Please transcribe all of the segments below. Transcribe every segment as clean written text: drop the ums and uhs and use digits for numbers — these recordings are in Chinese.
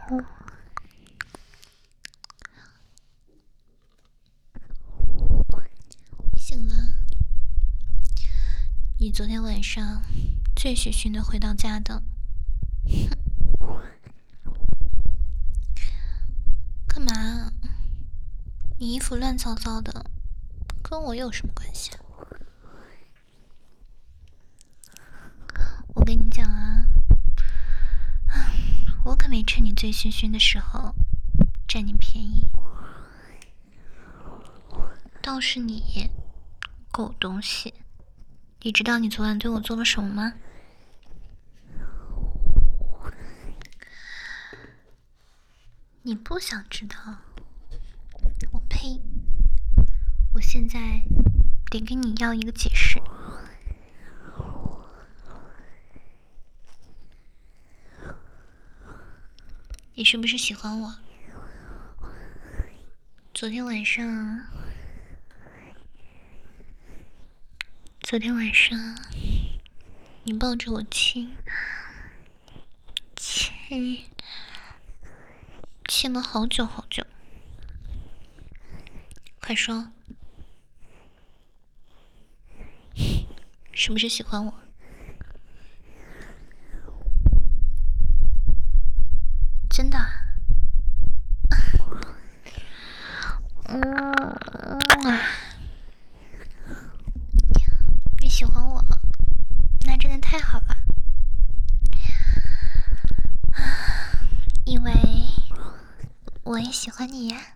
醒了，你昨天晚上醉醺醺的回到家的，干嘛？你衣服乱糟糟的，跟我有什么关系啊？我跟你讲啊，我可没趁你醉醺醺的时候占你便宜，倒是你，狗东西，你知道你昨晚对我做了什么吗？你不想知道？我呸！我现在得跟你要一个解释。你是不是喜欢我？昨天晚上，你抱着我亲了好久好久。快说，是不是喜欢我？真的啊？你喜欢我，那真的太好了。因为我也喜欢你呀。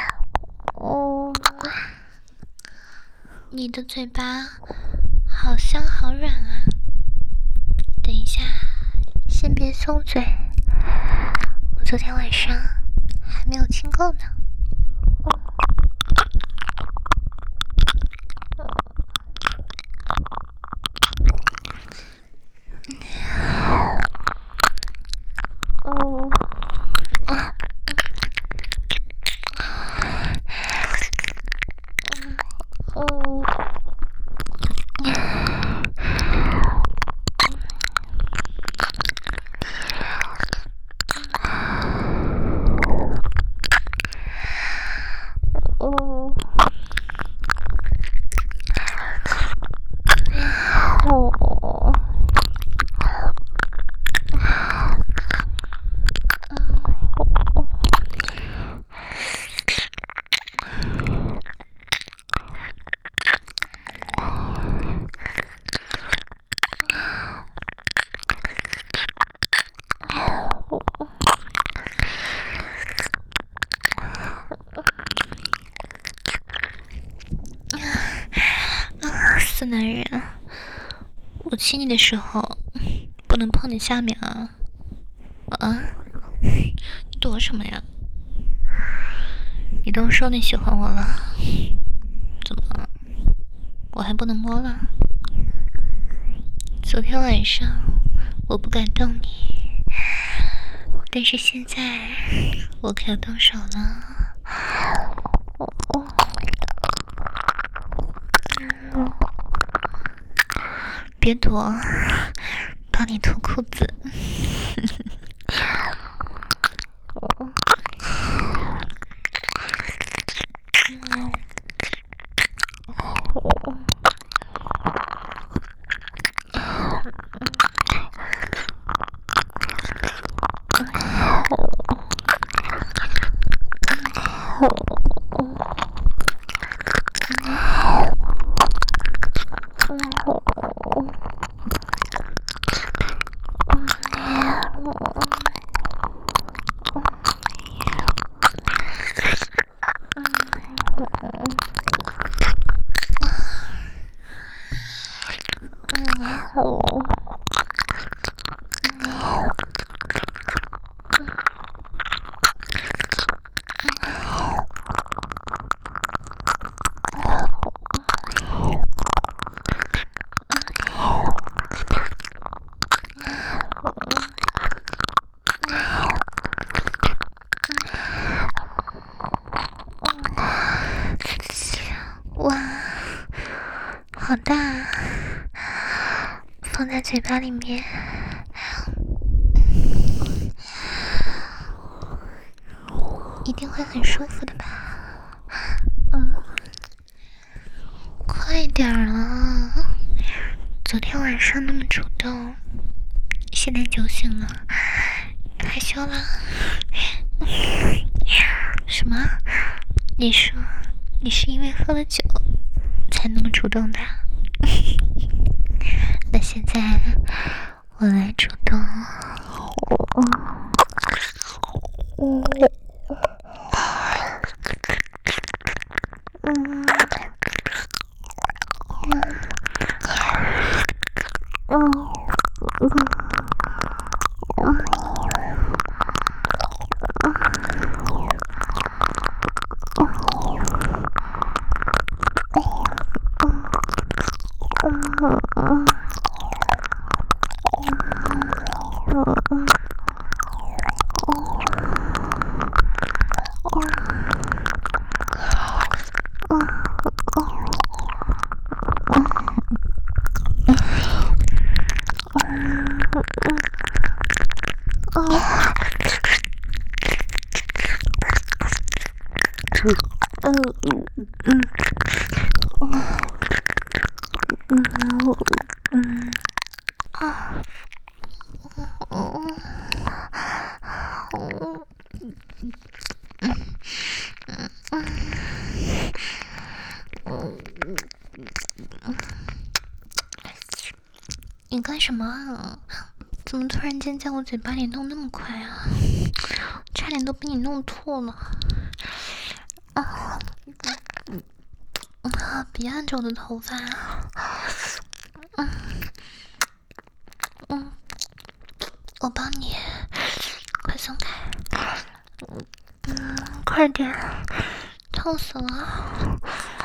你的嘴巴好香好软啊。等一下，先别松嘴，我昨天晚上还没有亲够呢。死男人，我亲你的时候不能碰你下面啊！你躲什么呀？你都说你喜欢我了，怎么我还不能摸了？昨天晚上我不敢动你，但是现在我可要动手了。别躲，帮你脱裤子。哇，好大，放在嘴巴里面。 一定会很舒服的吧？快点啊！昨天晚上那么主动，现在酒醒了，害羞了？什么？你说你是因为喝了酒才那么主动的？那现在我来主动。你干什么啊？怎么突然间在我嘴巴里弄那么快啊？差点都被你弄吐了！别按着我的头发！我帮你，快松开！快点，痛死了！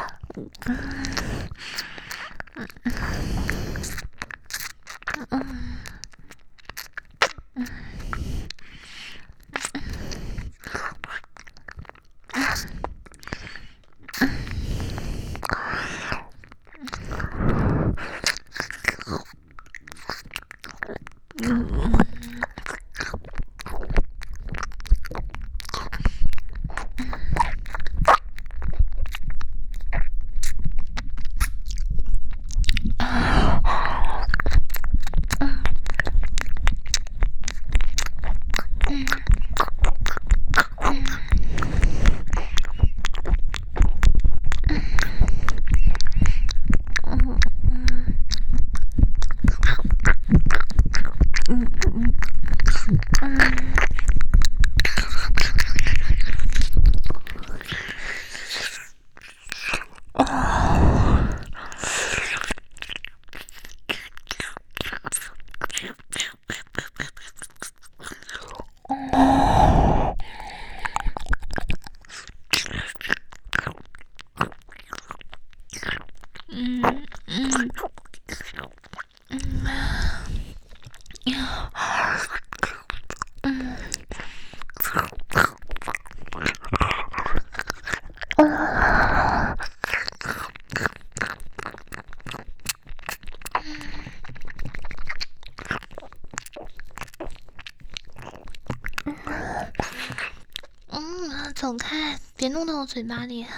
走开，别弄到我嘴巴里。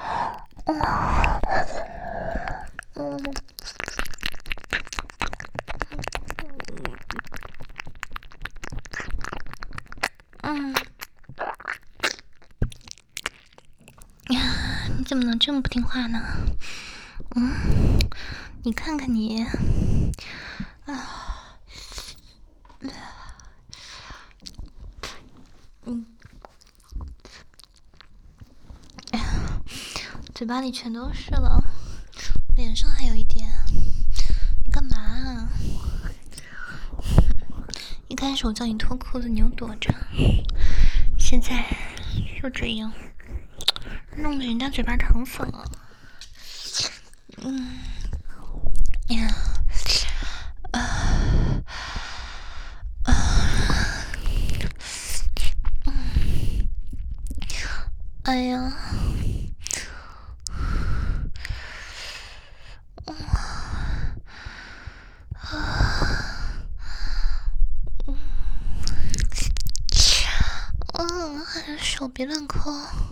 你怎么能这么不听话呢？你看看你，嘴巴里全都是了，脸上还有一点。你干嘛啊？一开始我叫你脱裤子，你又躲着，现在又这样，弄得人家嘴巴疼死了。哎呀！ 手别乱抠。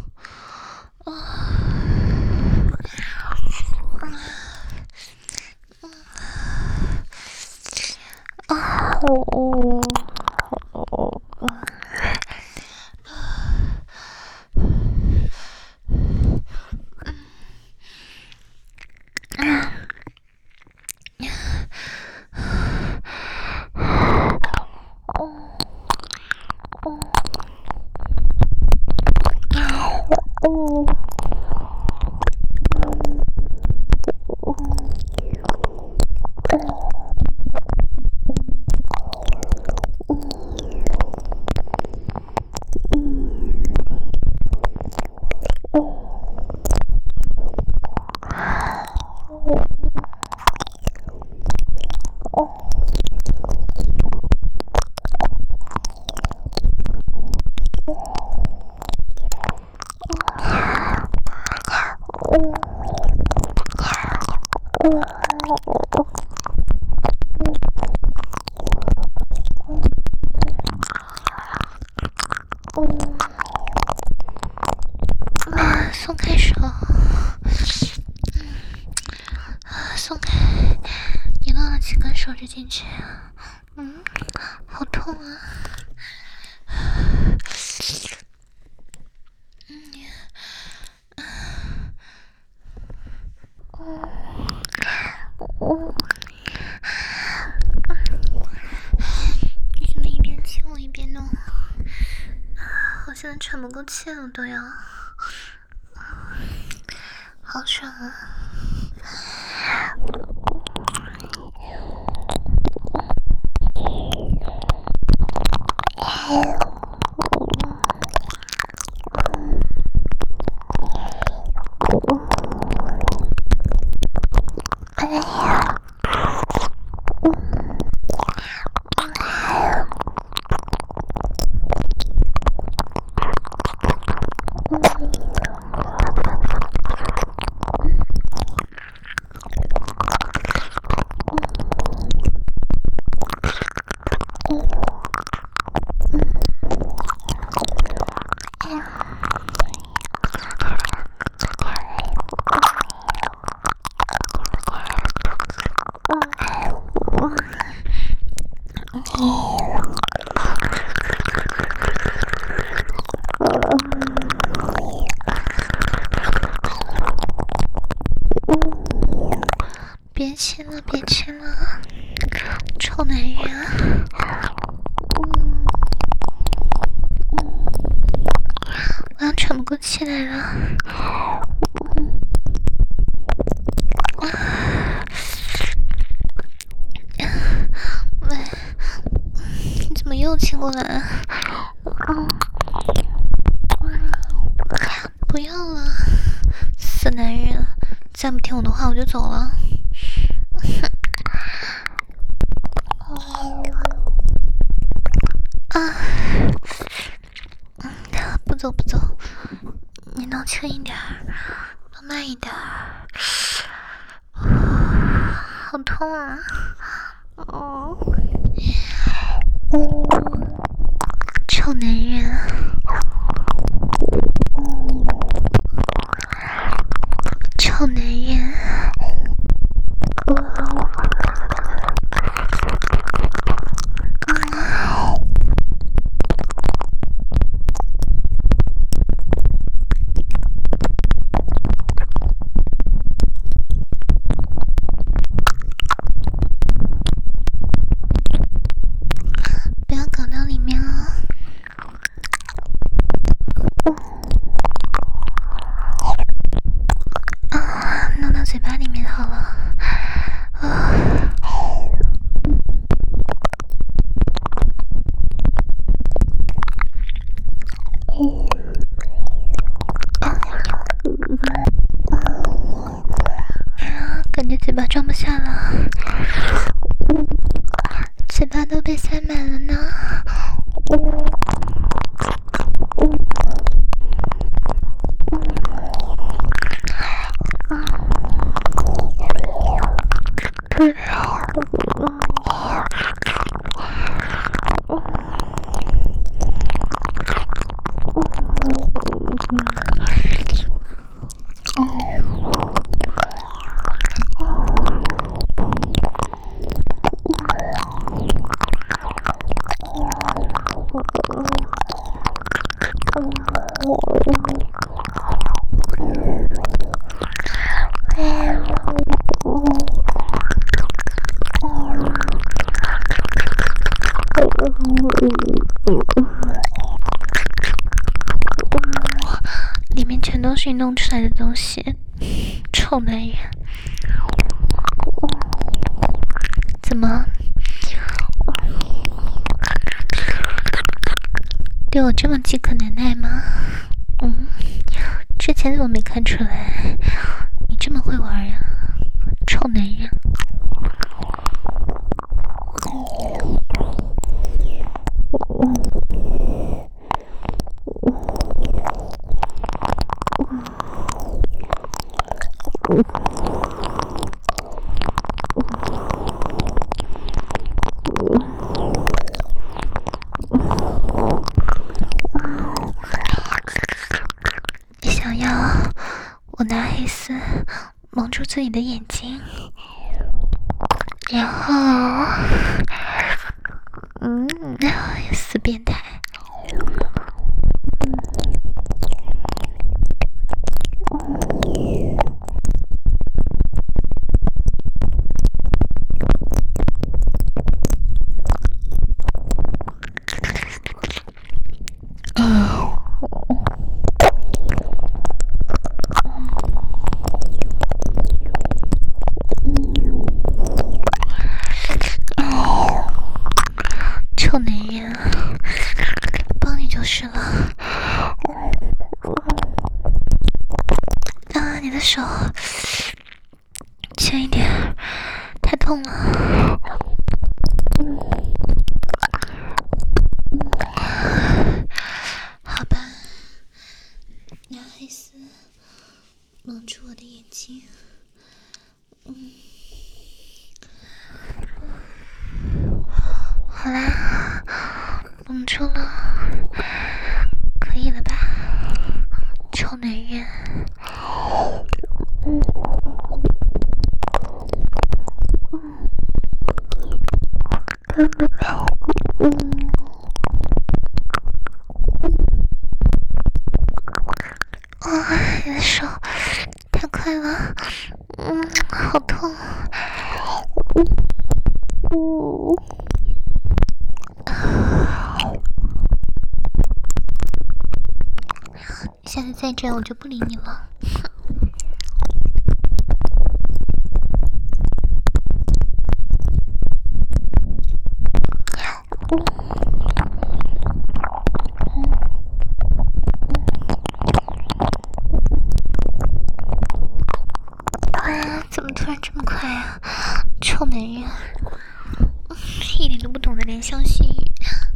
松开手，松开，你弄了几根手指进去？好痛啊！你怎么一边亲我一边弄？我现在喘不过气了都要。好爽啊！别亲了，别亲了，臭男人！我要喘不过气来了。喂，你怎么又亲过来啊？不要了，死男人！再不听我的话，我就走了。不走不走，你能轻一点，能慢一点。好痛啊！臭男人！臭男人！不要搞到里面了。弄到嘴巴里面好了。感觉嘴巴装不下了，嘴巴都被塞满了呢。 是你弄出来的东西，臭男人！怎么？对我这么饥渴难耐吗？之前怎么没看出来？你这么会玩呀，臭男人！你想要我拿黑丝蒙住自己的眼睛，然后死变态！臭男人，帮你就是了。你的手轻一点，太痛了。好吧，拿黑丝蒙住我的眼睛。好啦，蒙住了，可以了吧，臭男人。你的手太快了，好痛。下次再这样我就不理你了。怎么突然这么快啊？臭男人，一点都不懂得怜香惜玉。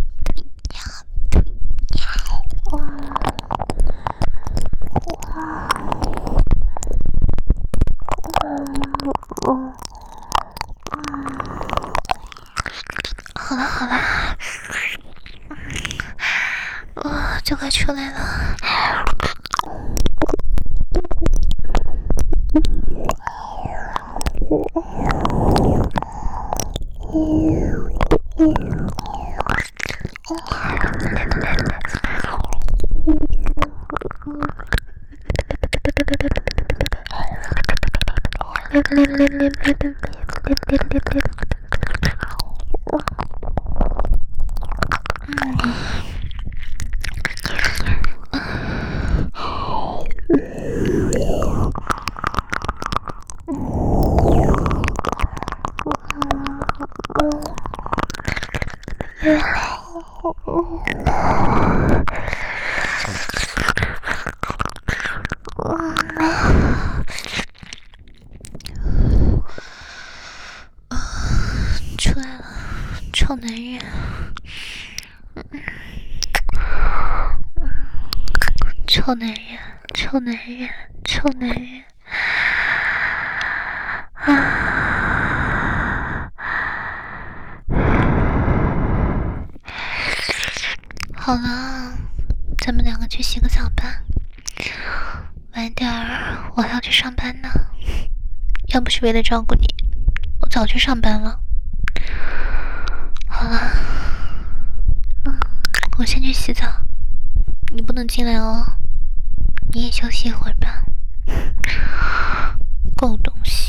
好了，就快出来了。出来了，臭男人！臭男人，臭男人，臭男人！好了，咱们两个去洗个澡吧。晚点儿我还要去上班呢。要不是为了照顾你，我早去上班了。好了，我先去洗澡，你不能进来哦。你也休息一会儿吧。够东西。